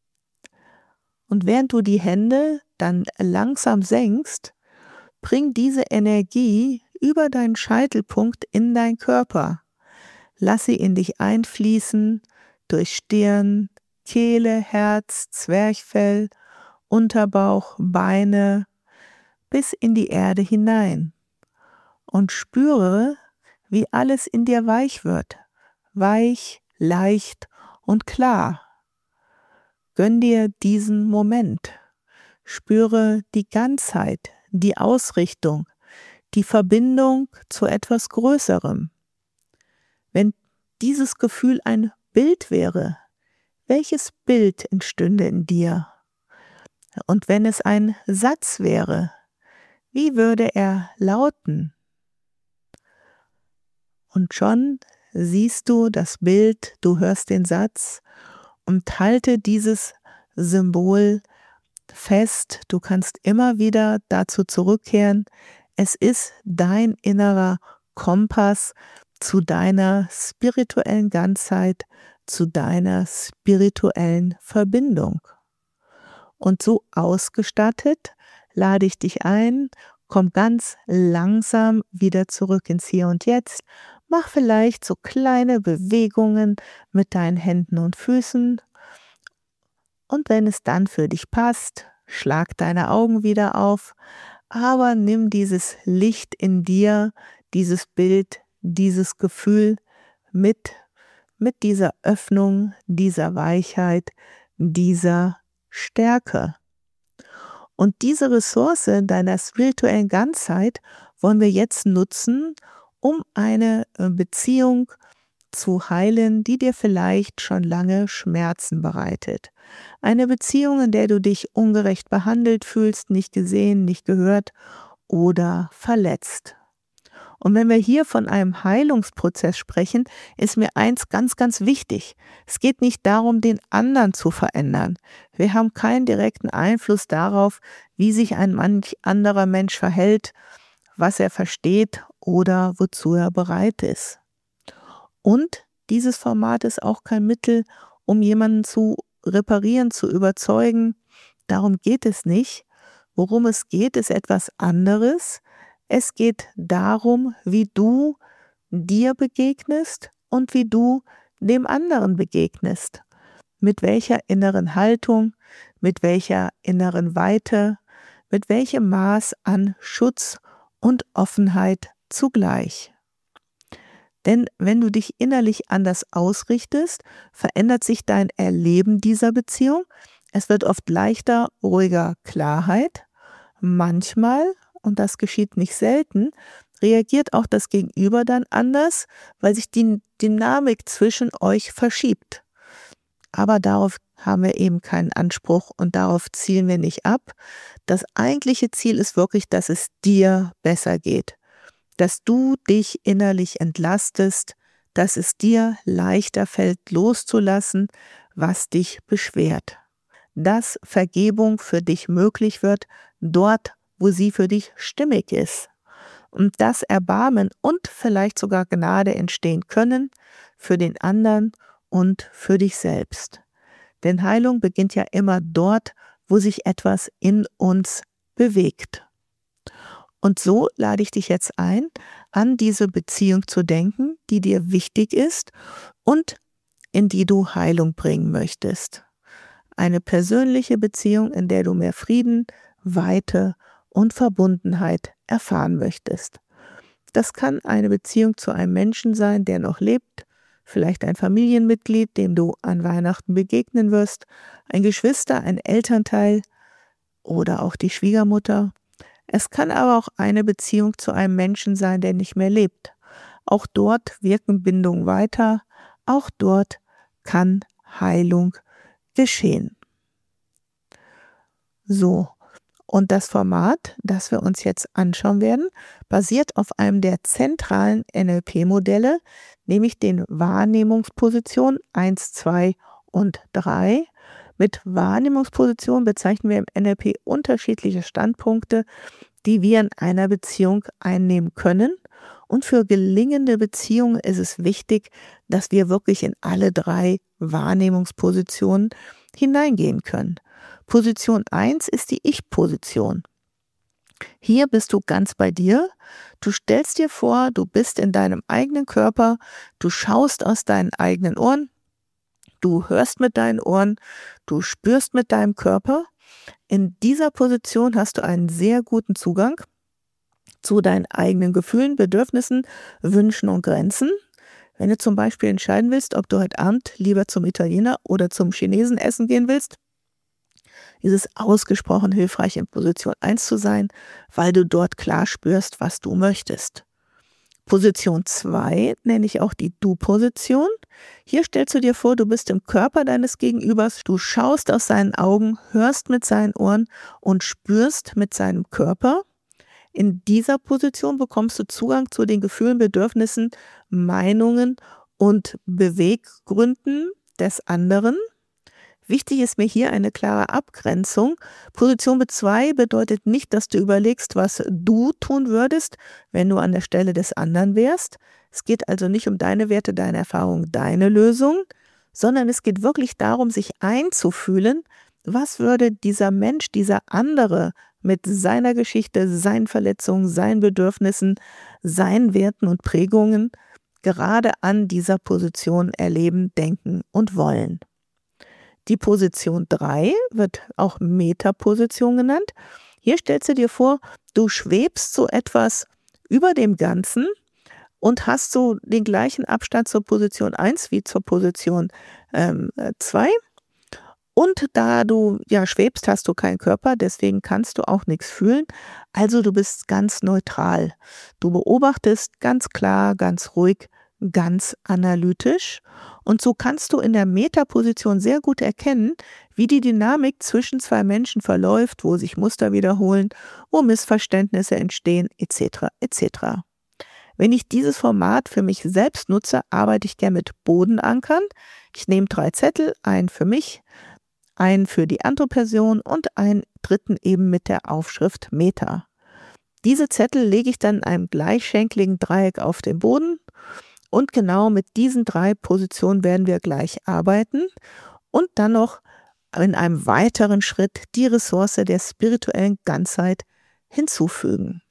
Und während du die Hände dann langsam senkst, bring diese Energie über deinen Scheitelpunkt in deinen Körper. Lass sie in dich einfließen, durch Stirn, Kehle, Herz, Zwerchfell, Unterbauch, Beine, bis in die Erde hinein. Und spüre, wie alles in dir weich wird. Weich, leicht und klar. Gönn dir diesen Moment. Spüre die Ganzheit, die Ausrichtung, die Verbindung zu etwas Größerem. Wenn dieses Gefühl ein Bild wäre, welches Bild entstünde in dir? Und wenn es ein Satz wäre, wie würde er lauten? Und schon siehst du das Bild, du hörst den Satz und halte dieses Symbol fest. Du kannst immer wieder dazu zurückkehren. Es ist dein innerer Kompass zu deiner spirituellen Ganzheit, zu deiner spirituellen Verbindung. Und so ausgestattet lade ich dich ein, komm ganz langsam wieder zurück ins Hier und Jetzt. Mach vielleicht so kleine Bewegungen mit deinen Händen und Füßen. Und wenn es dann für dich passt, schlag deine Augen wieder auf, aber nimm dieses Licht in dir, dieses Bild, dieses Gefühl mit dieser Öffnung, dieser Weichheit, dieser Stärke. Und diese Ressource deiner spirituellen Ganzheit wollen wir jetzt nutzen, um eine Beziehung zu heilen, die dir vielleicht schon lange Schmerzen bereitet. Eine Beziehung, in der du dich ungerecht behandelt fühlst, nicht gesehen, nicht gehört oder verletzt. Und wenn wir hier von einem Heilungsprozess sprechen, ist mir eins ganz, ganz wichtig. Es geht nicht darum, den anderen zu verändern. Wir haben keinen direkten Einfluss darauf, wie sich ein manch anderer Mensch verhält, was er versteht oder wozu er bereit ist. Und dieses Format ist auch kein Mittel, um jemanden zu reparieren, zu überzeugen. Darum geht es nicht. Worum es geht, ist etwas anderes. Es geht darum, wie du dir begegnest und wie du dem anderen begegnest. Mit welcher inneren Haltung, mit welcher inneren Weite, mit welchem Maß an Schutz und Offenheit zugleich. Denn wenn du dich innerlich anders ausrichtest, verändert sich dein Erleben dieser Beziehung. Es wird oft leichter, ruhiger, Klarheit. Manchmal, und das geschieht nicht selten, reagiert auch das Gegenüber dann anders, weil sich die Dynamik zwischen euch verschiebt. Aber darauf haben wir eben keinen Anspruch und darauf zielen wir nicht ab. Das eigentliche Ziel ist wirklich, dass es dir besser geht, dass du dich innerlich entlastest, dass es dir leichter fällt, loszulassen, was dich beschwert. Dass Vergebung für dich möglich wird, dort, wo sie für dich stimmig ist. Und dass Erbarmen und vielleicht sogar Gnade entstehen können für den anderen und für dich selbst. Denn Heilung beginnt ja immer dort, wo sich etwas in uns bewegt. Und so lade ich dich jetzt ein, an diese Beziehung zu denken, die dir wichtig ist und in die du Heilung bringen möchtest. Eine persönliche Beziehung, in der du mehr Frieden, Weite und Verbundenheit erfahren möchtest. Das kann eine Beziehung zu einem Menschen sein, der noch lebt, vielleicht ein Familienmitglied, dem du an Weihnachten begegnen wirst, ein Geschwister, ein Elternteil oder auch die Schwiegermutter. Es kann aber auch eine Beziehung zu einem Menschen sein, der nicht mehr lebt. Auch dort wirken Bindungen weiter, auch dort kann Heilung geschehen. So, und das Format, das wir uns jetzt anschauen werden, basiert auf einem der zentralen NLP-Modelle, nämlich den Wahrnehmungspositionen 1, 2 und 3. Mit Wahrnehmungsposition bezeichnen wir im NLP unterschiedliche Standpunkte, die wir in einer Beziehung einnehmen können. Und für gelingende Beziehungen ist es wichtig, dass wir wirklich in alle 3 Wahrnehmungspositionen hineingehen können. Position 1 ist die Ich-Position. Hier bist du ganz bei dir. Du stellst dir vor, du bist in deinem eigenen Körper, du schaust aus deinen eigenen Ohren, du hörst mit deinen Ohren, du spürst mit deinem Körper. In dieser Position hast du einen sehr guten Zugang zu deinen eigenen Gefühlen, Bedürfnissen, Wünschen und Grenzen. Wenn du zum Beispiel entscheiden willst, ob du heute Abend lieber zum Italiener oder zum Chinesen essen gehen willst, ist es ausgesprochen hilfreich, in Position 1 zu sein, weil du dort klar spürst, was du möchtest. Position 2 nenne ich auch die Du-Position. Hier stellst du dir vor, du bist im Körper deines Gegenübers, du schaust aus seinen Augen, hörst mit seinen Ohren und spürst mit seinem Körper. In dieser Position bekommst du Zugang zu den Gefühlen, Bedürfnissen, Meinungen und Beweggründen des anderen. Wichtig ist mir hier eine klare Abgrenzung. Position 2 bedeutet nicht, dass du überlegst, was du tun würdest, wenn du an der Stelle des anderen wärst. Es geht also nicht um deine Werte, deine Erfahrungen, deine Lösung, sondern es geht wirklich darum, sich einzufühlen, was würde dieser Mensch, dieser andere mit seiner Geschichte, seinen Verletzungen, seinen Bedürfnissen, seinen Werten und Prägungen gerade an dieser Position erleben, denken und wollen. Die Position 3 wird auch Metaposition genannt. Hier stellst du dir vor, du schwebst so etwas über dem Ganzen und hast so den gleichen Abstand zur Position 1 wie zur Position 2. Und da du ja schwebst, hast du keinen Körper, deswegen kannst du auch nichts fühlen. Also du bist ganz neutral. Du beobachtest ganz klar, ganz ruhig, ganz analytisch. Und so kannst du in der Metaposition sehr gut erkennen, wie die Dynamik zwischen 2 Menschen verläuft, wo sich Muster wiederholen, wo Missverständnisse entstehen, etc. etc. Wenn ich dieses Format für mich selbst nutze, arbeite ich gerne mit Bodenankern. Ich nehme 3 Zettel, einen für mich, einen für die andere Person und einen dritten eben mit der Aufschrift Meta. Diese Zettel lege ich dann in einem gleichschenkligen Dreieck auf den Boden. Und genau mit diesen 3 Positionen werden wir gleich arbeiten und dann noch in einem weiteren Schritt die Ressource der spirituellen Ganzheit hinzufügen.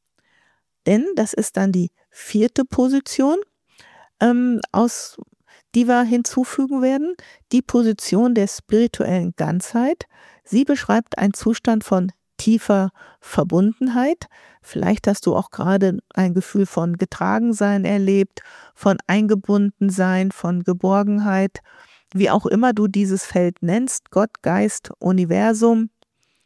Denn das ist dann die 4. Position, die wir hinzufügen werden, die Position der spirituellen Ganzheit. Sie beschreibt einen Zustand von tiefer Verbundenheit. Vielleicht hast du auch gerade ein Gefühl von Getragensein erlebt, von Eingebundensein, von Geborgenheit, wie auch immer du dieses Feld nennst, Gott, Geist, Universum.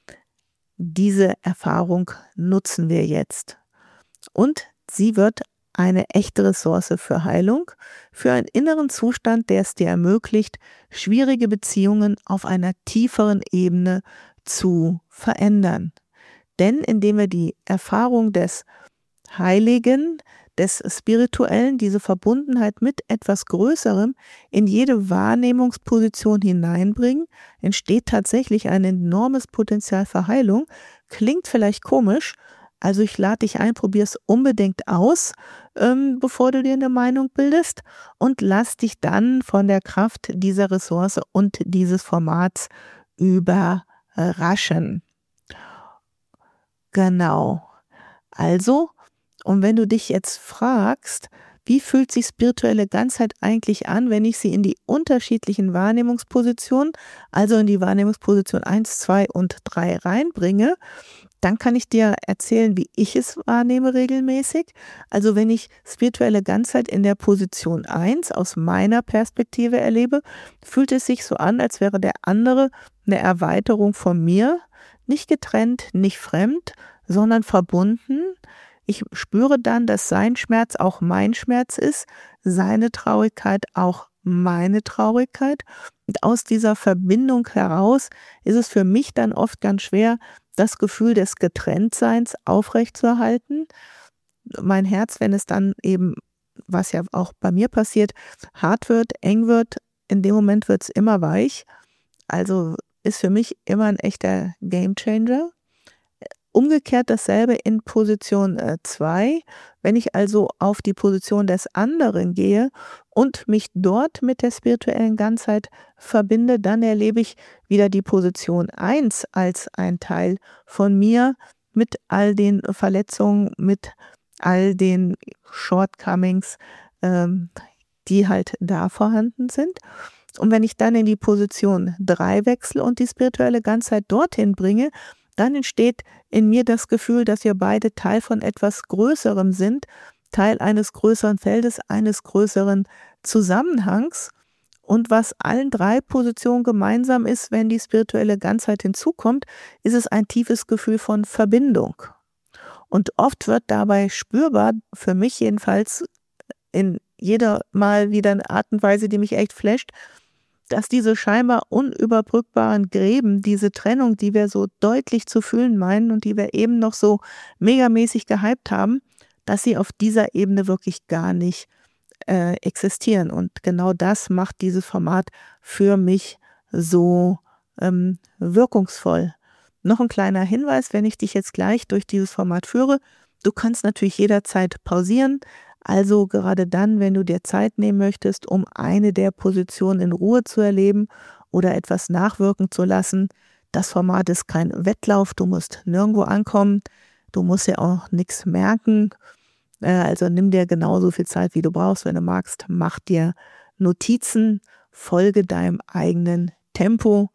Diese Erfahrung nutzen wir jetzt. Und sie wird eine echte Ressource für Heilung, für einen inneren Zustand, der es dir ermöglicht, schwierige Beziehungen auf einer tieferen Ebene zu verändern. Denn indem wir die Erfahrung des Heiligen, des Spirituellen, diese Verbundenheit mit etwas Größerem in jede Wahrnehmungsposition hineinbringen, entsteht tatsächlich ein enormes Potenzial für Heilung. Klingt vielleicht komisch, also ich lade dich ein, probier es unbedingt aus, bevor du dir eine Meinung bildest, und lass dich dann von der Kraft dieser Ressource und dieses Formats überraschen. Genau. Also, und wenn du dich jetzt fragst, wie fühlt sich spirituelle Ganzheit eigentlich an, wenn ich sie in die unterschiedlichen Wahrnehmungspositionen, also in die Wahrnehmungsposition 1, 2 und 3 reinbringe, dann kann ich dir erzählen, wie ich es wahrnehme regelmäßig. Also wenn ich spirituelle Ganzheit in der Position 1 aus meiner Perspektive erlebe, fühlt es sich so an, als wäre der andere eine Erweiterung von mir, nicht getrennt, nicht fremd, sondern verbunden. Ich spüre dann, dass sein Schmerz auch mein Schmerz ist, seine Traurigkeit auch meine Traurigkeit. Und aus dieser Verbindung heraus ist es für mich dann oft ganz schwer, das Gefühl des Getrenntseins aufrechtzuerhalten. Mein Herz, wenn es dann eben, was ja auch bei mir passiert, hart wird, eng wird, in dem Moment wird es immer weich. Also ist für mich immer ein echter Gamechanger. Umgekehrt dasselbe in Position 2. Wenn ich also auf die Position des anderen gehe und mich dort mit der spirituellen Ganzheit verbinde, dann erlebe ich wieder die Position 1 als ein Teil von mir mit all den Verletzungen, mit all den Shortcomings, die halt da vorhanden sind. Und wenn ich dann in die Position 3 wechsle und die spirituelle Ganzheit dorthin bringe, dann entsteht in mir das Gefühl, dass wir beide Teil von etwas Größerem sind, Teil eines größeren Feldes, eines größeren Zusammenhangs. Und was allen 3 Positionen gemeinsam ist, wenn die spirituelle Ganzheit hinzukommt, ist es ein tiefes Gefühl von Verbindung. Und oft wird dabei spürbar, für mich jedenfalls, in jeder Mal wieder eine Art und Weise, die mich echt flasht, dass diese scheinbar unüberbrückbaren Gräben, diese Trennung, die wir so deutlich zu fühlen meinen und die wir eben noch so megamäßig gehypt haben, dass sie auf dieser Ebene wirklich gar nicht existieren. Und genau das macht dieses Format für mich so wirkungsvoll. Noch ein kleiner Hinweis, wenn ich dich jetzt gleich durch dieses Format führe, du kannst natürlich jederzeit pausieren. Also gerade dann, wenn du dir Zeit nehmen möchtest, um eine der Positionen in Ruhe zu erleben oder etwas nachwirken zu lassen. Das Format ist kein Wettlauf, du musst nirgendwo ankommen, du musst ja auch nichts merken. Also nimm dir genauso viel Zeit, wie du brauchst. Wenn du magst, mach dir Notizen, folge deinem eigenen Tempo.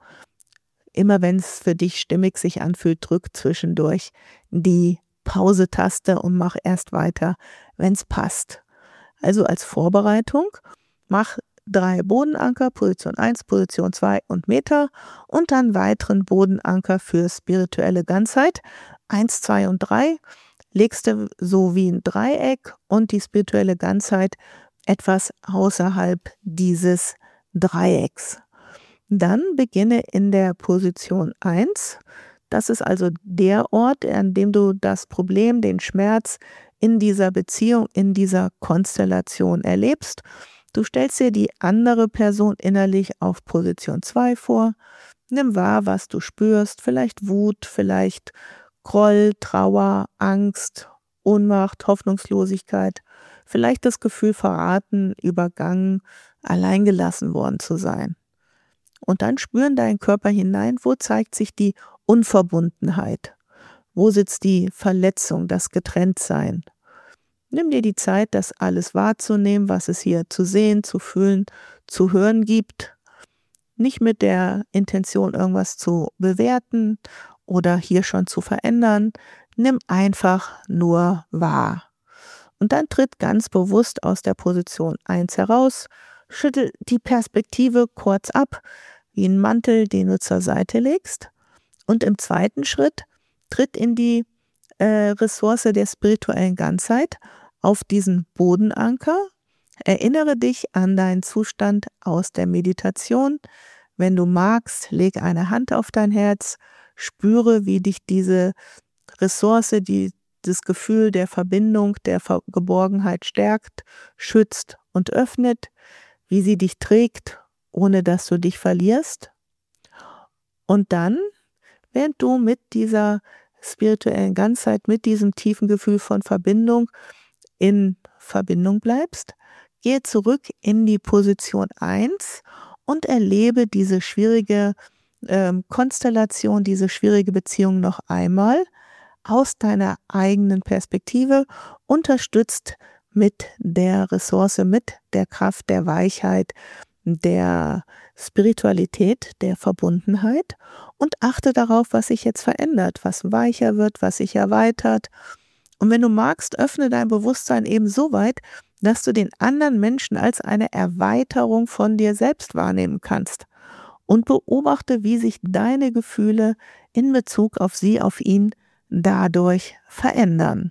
Immer wenn es für dich stimmig sich anfühlt, drück zwischendurch die Pause-Taste und mach erst weiter, wenn es passt. Also als Vorbereitung, mach 3 Bodenanker, Position 1, Position 2 und Meter und dann weiteren Bodenanker für spirituelle Ganzheit. 1, 2 und 3 legst du so wie ein Dreieck und die spirituelle Ganzheit etwas außerhalb dieses Dreiecks. Dann beginne in der Position 1. Das ist also der Ort, an dem du das Problem, den Schmerz in dieser Beziehung, in dieser Konstellation erlebst. Du stellst dir die andere Person innerlich auf Position 2 vor. Nimm wahr, was du spürst. Vielleicht Wut, vielleicht Groll, Trauer, Angst, Ohnmacht, Hoffnungslosigkeit. Vielleicht das Gefühl, verraten, übergangen, alleingelassen worden zu sein. Und dann spüren deinen Körper hinein, wo zeigt sich die Unverbundenheit? Wo sitzt die Verletzung, das Getrenntsein? Nimm dir die Zeit, das alles wahrzunehmen, was es hier zu sehen, zu fühlen, zu hören gibt. Nicht mit der Intention, irgendwas zu bewerten oder hier schon zu verändern. Nimm einfach nur wahr. Und dann tritt ganz bewusst aus der Position 1 heraus, schüttel die Perspektive kurz ab, wie ein Mantel, den du zur Seite legst. Und im zweiten Schritt tritt in die Ressource der spirituellen Ganzheit auf diesen Bodenanker. Erinnere dich an deinen Zustand aus der Meditation. Wenn du magst, leg eine Hand auf dein Herz, spüre, wie dich diese Ressource, das Gefühl der Verbindung, der Geborgenheit stärkt, schützt und öffnet, wie sie dich trägt, ohne dass du dich verlierst. Und dann, während du mit dieser spirituellen Ganzheit, mit diesem tiefen Gefühl von Verbindung in Verbindung bleibst, gehe zurück in die Position 1 und erlebe diese schwierige Konstellation, diese schwierige Beziehung noch einmal aus deiner eigenen Perspektive, unterstützt mit der Ressource, mit der Kraft der Weichheit, der Spiritualität, der Verbundenheit, und achte darauf, was sich jetzt verändert, was weicher wird, was sich erweitert. Und wenn du magst, öffne dein Bewusstsein eben so weit, dass du den anderen Menschen als eine Erweiterung von dir selbst wahrnehmen kannst. Und beobachte, wie sich deine Gefühle in Bezug auf sie, auf ihn dadurch verändern.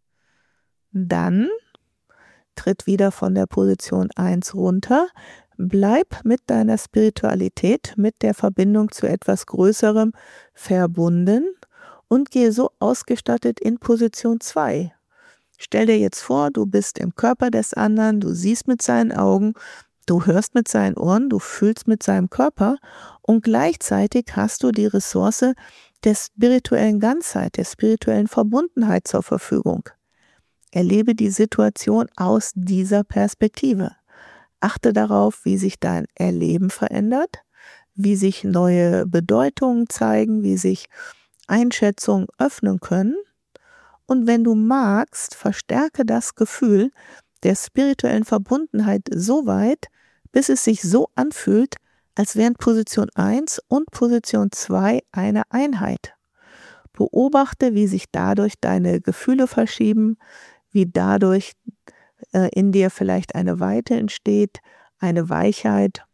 Dann tritt wieder von der Position 1 runter, bleib mit deiner Spiritualität, mit der Verbindung zu etwas Größerem verbunden und gehe so ausgestattet in Position 2. Stell dir jetzt vor, du bist im Körper des anderen, du siehst mit seinen Augen, du hörst mit seinen Ohren, du fühlst mit seinem Körper und gleichzeitig hast du die Ressource der spirituellen Ganzheit, der spirituellen Verbundenheit zur Verfügung. Erlebe die Situation aus dieser Perspektive. Achte darauf, wie sich dein Erleben verändert, wie sich neue Bedeutungen zeigen, wie sich Einschätzungen öffnen können. Und wenn du magst, verstärke das Gefühl der spirituellen Verbundenheit so weit, bis es sich so anfühlt, als wären Position 1 und Position 2 eine Einheit. Beobachte, wie sich dadurch deine Gefühle verschieben, wie dadurch in dir vielleicht eine Weite entsteht, eine Weichheit,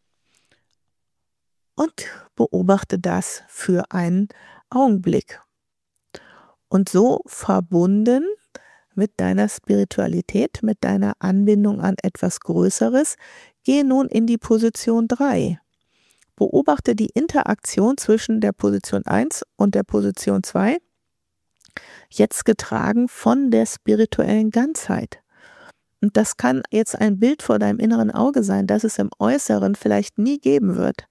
und beobachte das für einen Augenblick. Und so verbunden mit deiner Spiritualität, mit deiner Anbindung an etwas Größeres, gehe nun in die Position 3. Beobachte die Interaktion zwischen der Position 1 und der Position 2, jetzt getragen von der spirituellen Ganzheit. Und das kann jetzt ein Bild vor deinem inneren Auge sein, das es im Äußeren vielleicht nie geben wird.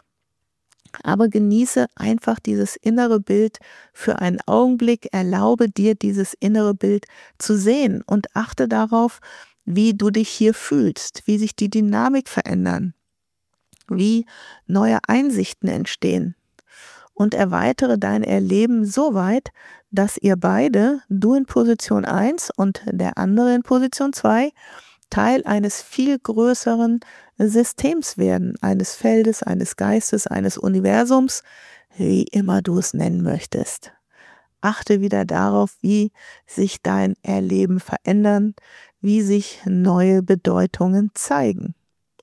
Aber genieße einfach dieses innere Bild für einen Augenblick, erlaube dir dieses innere Bild zu sehen und achte darauf, wie du dich hier fühlst, wie sich die Dynamik verändern, wie neue Einsichten entstehen, und erweitere dein Erleben so weit, dass ihr beide, du in Position 1 und der andere in Position 2, Teil eines viel größeren Systems werden, eines Feldes, eines Geistes, eines Universums, wie immer du es nennen möchtest. Achte wieder darauf, wie sich dein Erleben verändern, wie sich neue Bedeutungen zeigen.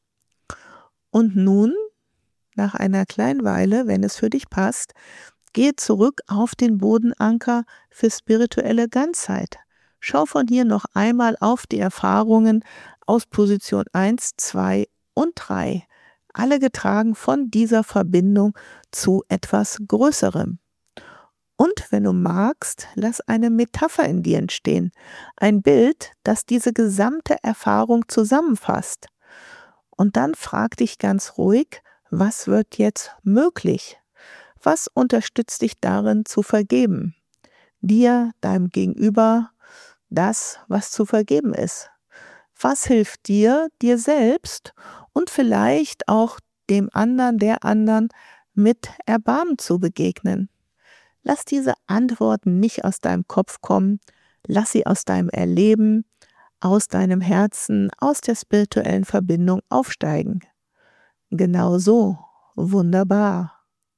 Und nun, nach einer kleinen Weile, wenn es für dich passt, gehe zurück auf den Bodenanker für spirituelle Ganzheit. Schau von hier noch einmal auf die Erfahrungen aus Position 1, 2 und 3, alle getragen von dieser Verbindung zu etwas Größerem. Und wenn du magst, lass eine Metapher in dir entstehen, ein Bild, das diese gesamte Erfahrung zusammenfasst. Und dann frag dich ganz ruhig, was wird jetzt möglich? Was unterstützt dich darin zu vergeben? Dir, deinem Gegenüber, das, was zu vergeben ist. Was hilft dir, dir selbst und vielleicht auch dem anderen, der anderen mit Erbarmen zu begegnen? Lass diese Antworten nicht aus deinem Kopf kommen, lass sie aus deinem Erleben, aus deinem Herzen, aus der spirituellen Verbindung aufsteigen. Genau so, wunderbar.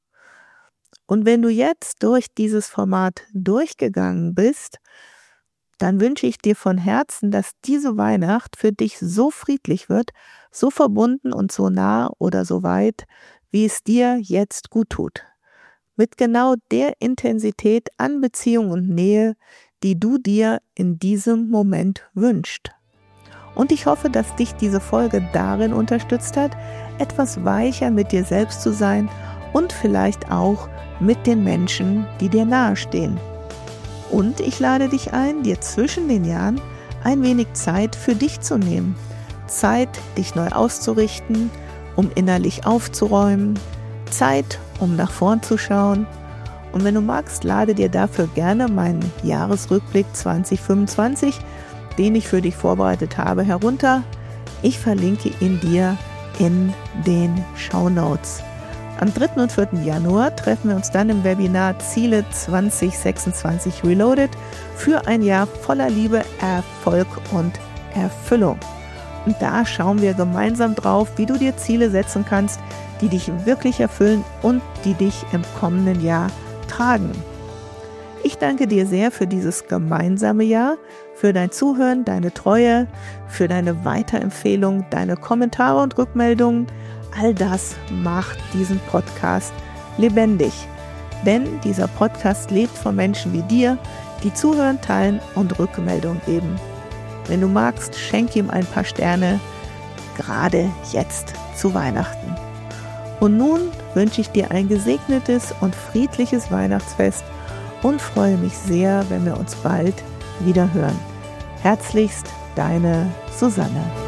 Und wenn du jetzt durch dieses Format durchgegangen bist, dann wünsche ich dir von Herzen, dass diese Weihnacht für dich so friedlich wird, so verbunden und so nah oder so weit, wie es dir jetzt gut tut. Mit genau der Intensität an Beziehung und Nähe, die du dir in diesem Moment wünschst. Und ich hoffe, dass dich diese Folge darin unterstützt hat, etwas weicher mit dir selbst zu sein und vielleicht auch mit den Menschen, die dir nahestehen. Und ich lade dich ein, dir zwischen den Jahren ein wenig Zeit für dich zu nehmen. Zeit, dich neu auszurichten, um innerlich aufzuräumen. Zeit, um nach vorn zu schauen. Und wenn du magst, lade dir dafür gerne meinen Jahresrückblick 2025, den ich für dich vorbereitet habe, herunter. Ich verlinke ihn dir in den Shownotes. Am 3. und 4. Januar treffen wir uns dann im Webinar Ziele 2026 Reloaded für ein Jahr voller Liebe, Erfolg und Erfüllung. Und da schauen wir gemeinsam drauf, wie du dir Ziele setzen kannst, die dich wirklich erfüllen und die dich im kommenden Jahr tragen. Ich danke dir sehr für dieses gemeinsame Jahr, für dein Zuhören, deine Treue, für deine Weiterempfehlung, deine Kommentare und Rückmeldungen. All das macht diesen Podcast lebendig. Denn dieser Podcast lebt von Menschen wie dir, die zuhören, teilen und Rückmeldungen geben. Wenn du magst, schenk ihm ein paar Sterne, gerade jetzt zu Weihnachten. Und nun wünsche ich dir ein gesegnetes und friedliches Weihnachtsfest und freue mich sehr, wenn wir uns bald wieder hören. Herzlichst, deine Susanne.